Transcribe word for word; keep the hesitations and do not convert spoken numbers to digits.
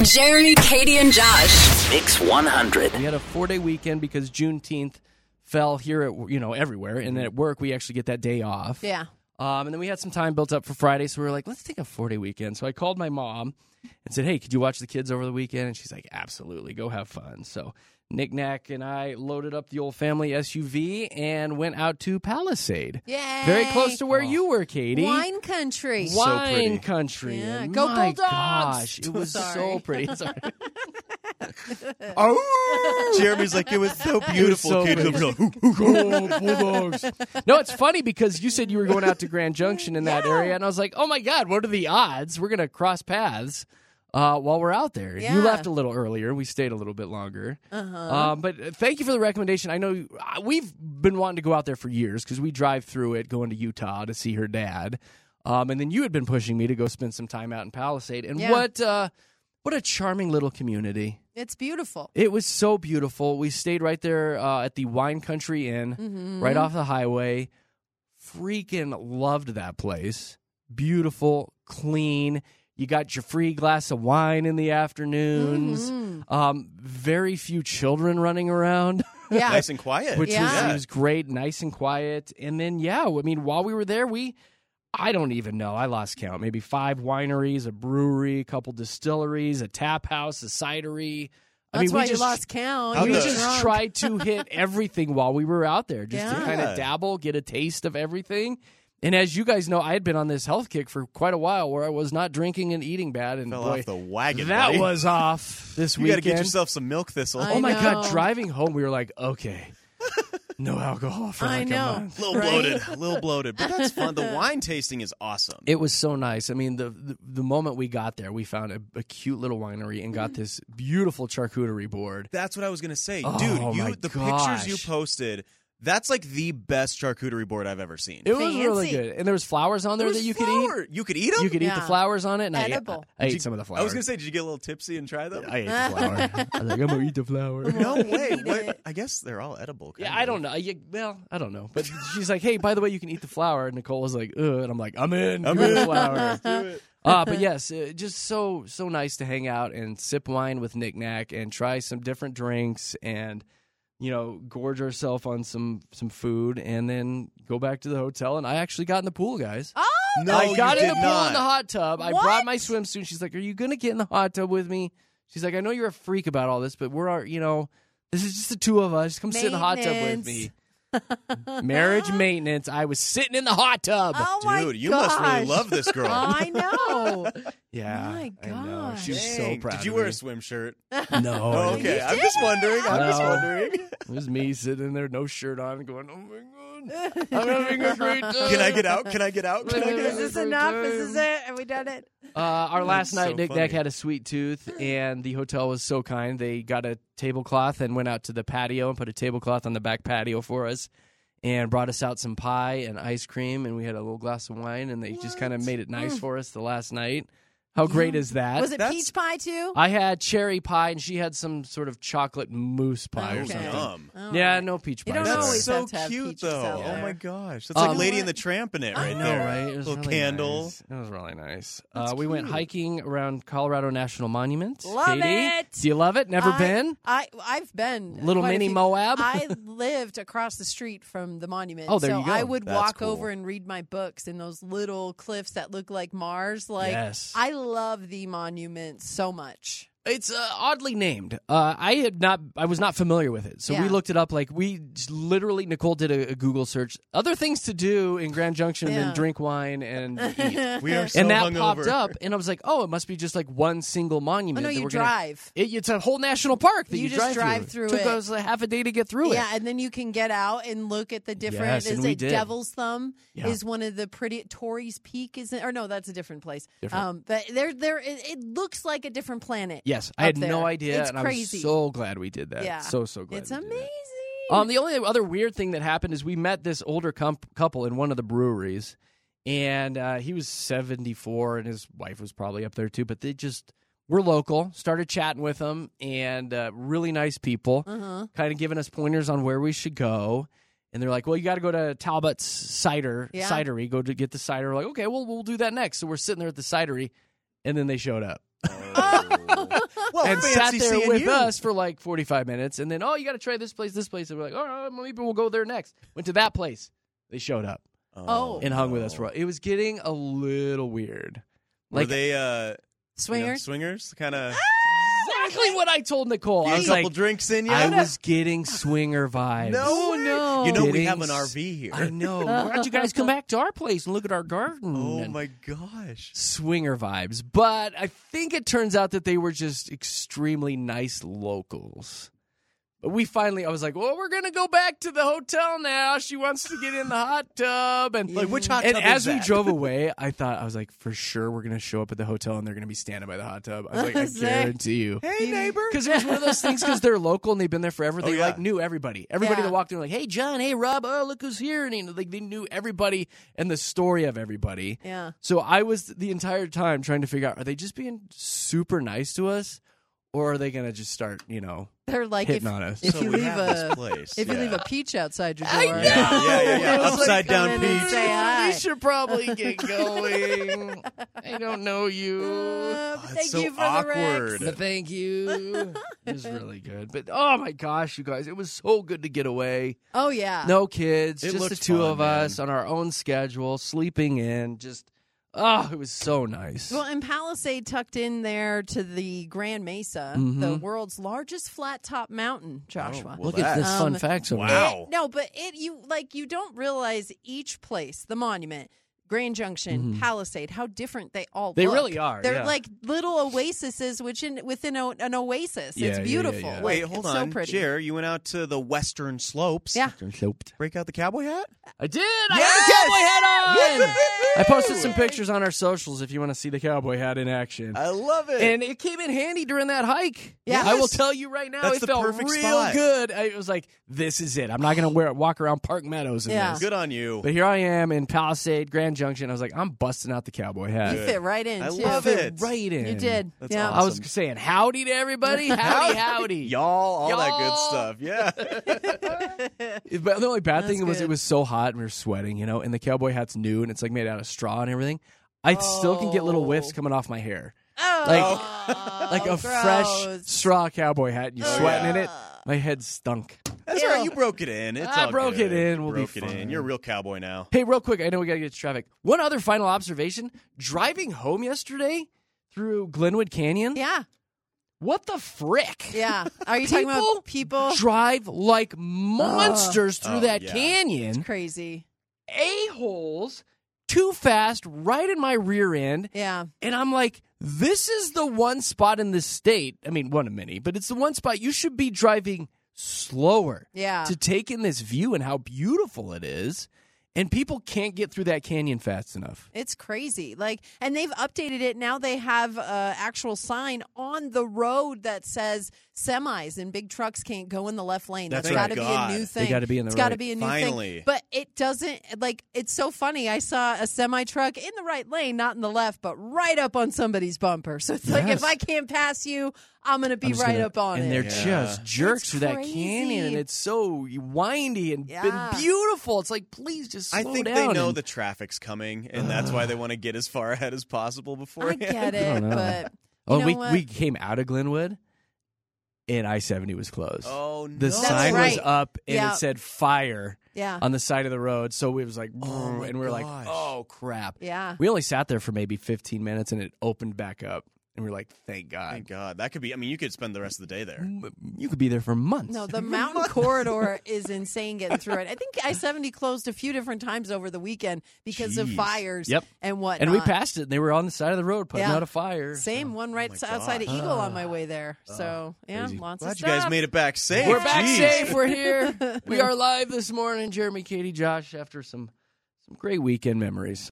Jeremy, Katie, and Josh. Mix one hundred. We had a four-day weekend because Juneteenth fell here at, you know, everywhere. And then at work, we actually get that day off. Yeah. Um, and then we had some time built up for Friday, so we were like, let's take a four-day weekend. So I called my mom and said, hey, could you watch the kids over the weekend? And she's like, absolutely, go have fun. So Nick Nack and I loaded up the old family S U V and went out to Palisade. Yay. Very close to where oh. you were, Katie. Wine country. Wine so country. Yeah. And Go my Bulldogs. gosh, it was Sorry. so pretty. Sorry. Oh, Jeremy's like, it was so beautiful. So Katie's pretty. like, oh, Bulldogs. No, it's funny because you said you were going out to Grand Junction in that Yeah. area, and I was like, oh my God, what are the odds? We're going to cross paths uh, while we're out there. Yeah. You left a little earlier. We stayed a little bit longer. Uh-huh. Um, but thank you for the recommendation. I know uh, we've been wanting to go out there for years because we drive through it going to Utah to see her dad. Um, and then you had been pushing me to go spend some time out in Palisade. And Yeah. what uh, what a charming little community. It's beautiful. It was so beautiful. We stayed right there uh, at the Wine Country Inn, Mm-hmm. right off the highway. Freaking loved that place. Beautiful, clean. You got your free glass of wine in the afternoons. Mm-hmm. Um, very few children running around, Yeah. nice and quiet. which Yeah. was, was great, nice and quiet. And then, yeah, I mean, while we were there, we, I don't even know, I lost count. Maybe five wineries, a brewery, a couple distilleries, a tap house, a cidery. I That's mean, why we you just, lost count. How we You were the- just drunk. tried to hit everything while we were out there, just to Yeah. kind of dabble, get a taste of everything. And as you guys know, I had been on this health kick for quite a while where I was not drinking and eating bad. And Fell boy, off the wagon. that buddy. was off this You got to weekend. get yourself some milk thistle. I oh my know. God, driving home, we were like, okay, no alcohol for I like know. a month. A little Right? bloated, a little bloated, but that's fun. The wine tasting is awesome. It was so nice. I mean, the, the the moment we got there, we found a, a cute little winery and got this beautiful charcuterie board. That's what I was gonna say, Oh, dude. my You the gosh. pictures you posted. That's like the best charcuterie board I've ever seen. It was really Fancy. good. And there was flowers on there, There that was you could flour. eat. You could eat them. You could eat the Yeah. flowers on it. And Edible. I, I ate Did you- some of the flowers. I was gonna say, did you get a little tipsy and try them? I ate the flower. I was like, I'm gonna eat the flower. No way. Eat What? it. I guess they're all edible. Yeah, kind I of. don't know. Yeah, well, I don't know. But she's like, hey, by the way, you can eat the flower. And Nicole was like, ugh. And I'm like, I'm in. I'm Give me the in. flower. Do it. Uh, but yes, uh, just so so nice to hang out and sip wine with Nick Nack and try some different drinks and, you know, gorge ourselves on some some food and then go back to the hotel. And I actually got in the pool, guys. Oh, No, I got you in the did pool not. in the hot tub. I What? brought my swimsuit. She's like, are you going to get in the hot tub with me? She's like, I know you're a freak about all this, but we're, our, you know, this is just the two of us. Come sit in the hot tub with me. Marriage maintenance. I was sitting in the hot tub. oh my Dude, you must really gosh. love this girl. I know. Yeah. My I know. gosh. She was so Dang. proud Did you of wear me. a swim shirt? No. Oh, okay. I'm just wondering. I'm just No. wondering. It was me sitting there, no shirt on, going, oh my God, I'm having a great time. Can I get out? Can I get out? Can I get Is out? this enough? Is this it? Have we done it? Uh, our last That's so night, Nick funny. Nack had a sweet tooth, and the hotel was so kind. They got a tablecloth and went out to the patio and put a tablecloth on the back patio for us and brought us out some pie and ice cream, and we had a little glass of wine, and they just kind of made it nice for us the last night. How great is that? Was it That's- peach pie too? I had cherry pie, and she had some sort of chocolate mousse pie or Okay. something. Yum. All Yeah, right. no peach You pie. don't That's always so have to have cute, peaches though. out Oh there. my gosh, that's Um, like Lady and the Tramp in it right I know, there. right? It was Little really candle. nice. It was really nice. Uh, we went hiking around Colorado National Monument. Love Katie, it. do you love it? Never I- been? I I've been Little quite a mini few- Moab? I lived across the street from the monument. Oh, there so you go. I would That's walk cool. over and read my books in those little cliffs that look like Mars. Like Yes. I love the monument so much. It's uh, oddly named. Uh, I had not. I was not familiar with it, so Yeah. we looked it up. Like we just literally, Nicole did a, a Google search. Other things to do in Grand Junction Yeah. than drink wine and eat. We are so and that hungover. popped up, and I was like, "Oh, it must be just like one single Oh monument." no, that you we're gonna- drive. It, it's a whole national park that You you, just drive, drive through Took it. us a half a day to get through Yeah, it. and then you can get out and look at the different. Yes, and is we it did. Devil's Thumb? Yeah. Is one of the pretty Torrey's Peak? Is it? Or no, that's a different place. Different. Um, but there, there, it, it looks like a different planet. Yes, I up had there. no idea, It's and crazy. I was so glad we did that. Yeah. So so glad. It's we did that. amazing. Um, the only other weird thing that happened is we met this older com- couple in one of the breweries, and uh, he was seventy-four, and his wife was probably up there too. But they just were local, started chatting with them, and uh, really nice people, Uh-huh. kind of giving us pointers on where we should go. And they're like, "Well, you got to go to Talbot's cider Yeah. cidery, go to get the cider." We're like, okay, well, we'll do that next. So we're sitting there at the cidery, and then they showed up. Well, and sat fancy there seeing with you. us for like forty-five minutes. And then, oh, you got to try this place, this place. And we're like, all right, maybe we'll go there next. Went to that place. They showed up Oh. and hung with us for a no. while. It was getting a little weird. Were Like, they uh, you know, Swingers? swingers? Kind of exactly what I told Nicole. I get a was couple like, drinks in you? I was getting swinger vibes. No Oh, way. no. You know we Getting have an s- R V here. I know. Why don't you guys come back to our place and look at our garden? Oh And my gosh. swinger vibes. But I think it turns out that they were just extremely nice locals. But we finally, I was like, well, we're going to go back to the hotel now. She wants to get in the hot tub. And, Like, which hot and tub as is we that? drove away, I thought, I was like, for sure we're going to show up at the hotel and they're going to be standing by the hot tub. I was like, I Sick. guarantee you. Hey, neighbor. Because it was one of those things, because they're local and they've been there forever. They Oh, yeah. like knew everybody. Everybody Yeah. that walked in were like, hey, John, hey, Rob, oh, look who's here. And you know, like, they knew everybody and the story of everybody. Yeah. So I was the entire time trying to figure out, are they just being super nice to us? Or are they going to just start, you know, They're like, if, hitting on us? if So you we leave have this a place. if you yeah. leave a peach outside your door, I know. Yeah, yeah, yeah, yeah. It was Upside like, down come in and peach. say hi. We should probably get going. I don't know you. Uh, Oh, it's thank so you for awkward. the But thank you. It was really good. But oh my gosh, you guys, it was so good to get away. Oh yeah. No kids, It just the looked two fun, of us man. on our own schedule, sleeping in. Just, oh, it was so nice. Well, and Palisade tucked in there to the Grand Mesa, Mhm. the world's largest flat top mountain, Joshua. well, Look at this that- fun Um, facts over wow. there. Wow. It- no, but it you like you don't realize each place, the monument, Grand Junction, Mhm. Palisade, how different they all They look. really are, They're yeah. like little oases within within a, an oasis. Yeah, it's yeah, yeah, beautiful. yeah. Like, Wait, hold it's on. So pretty. Jer, you went out to the western slopes. Yeah. Soaped. Break out the cowboy hat? I did. I Yes! had the cowboy hat on. Woo! I posted some pictures on our socials if you want to see the cowboy hat in action. I love it. And it came in handy during that hike. Yes. I will tell you right now, That's it the felt perfect real spot. good. I was like, this is it. I'm not going to wear it, walk around Park Meadows in Yeah. this. Good on you. But here I am in Palisade, Grand Junction. I was like, I'm busting out the cowboy hat. You Good. fit right in. I too. love Fit it. right in. You did. That's yeah. I was Awesome. saying howdy to everybody. Howdy, howdy. Y'all, all that good Y'all. stuff. Yeah. But the only bad That's thing was good. it was so hot and we were sweating, you know, and the cowboy hat's new and it's like made out of straw and everything. I still can get little whiffs Oh. coming off my hair. Oh, Like- Like a fresh gross. straw cowboy hat and you Oh, sweating yeah. in it. My head stunk. That's Ew. all right. You broke it in. It's I all broke good. it in. You We'll be broke it fine. in. You're a real cowboy now. Hey, real quick, I know we got to get to traffic. One other final observation. Driving home yesterday through Glenwood Canyon, Yeah. what the frick? Yeah. Are you talking People about people? Drive like monsters through Oh, that yeah. canyon. Crazy. A-holes too fast right in my rear end. Yeah. And I'm like, this is the one spot in this state. I mean, one of many, but it's the one spot you should be driving slower Yeah. to take in this view and how beautiful it is. And people can't get through that canyon fast enough. It's crazy. Like, and they've updated it. Now they have a actual sign on the road that says semis and big trucks can't go in the left lane. That's That's right. got to be God. a new They thing. gotta be in the It's got to right. be a new Finally. thing. But it doesn't, like, it's so funny. I saw a semi truck in the right lane, not in the left, but right up on somebody's bumper. So it's like, Yes. if I can't pass you, I'm going to be I'm just right gonna- up on and it. they're Yeah. just jerks It's through that crazy. canyon, and it's so windy and, Yeah. and beautiful. It's like, please just slow I think down. they know and- the traffic's coming, and that's why they want to get as far ahead as possible I beforehand. get I it, don't know. but. Oh, you know we what? we came out of Glenwood, and I seventy was closed. Oh no! the That's sign right. was up, and Yeah. it said fire Yeah. on the side of the road. So it was like, Oh, my and we were like, gosh. oh crap. Yeah. We only sat there for maybe fifteen minutes, and it opened back up, and we were like, thank God. Thank God. That could be. I mean, you could spend the rest of the day there. You could be there for months. No, the mountain corridor is insane getting through it. I think I seventy closed a few different times over the weekend because of Jeez. fires Yep. and whatnot. and we passed it, and they were on the side of the road putting Yeah. out a fire. Same one right my s- outside of gosh. Eagle on my way there. So, yeah, crazy. lots Glad of you guys stuff. made it back safe. We're back Jeez. safe. We're here. We are live this morning. Jeremy, Katie, Josh, after some some great weekend memories.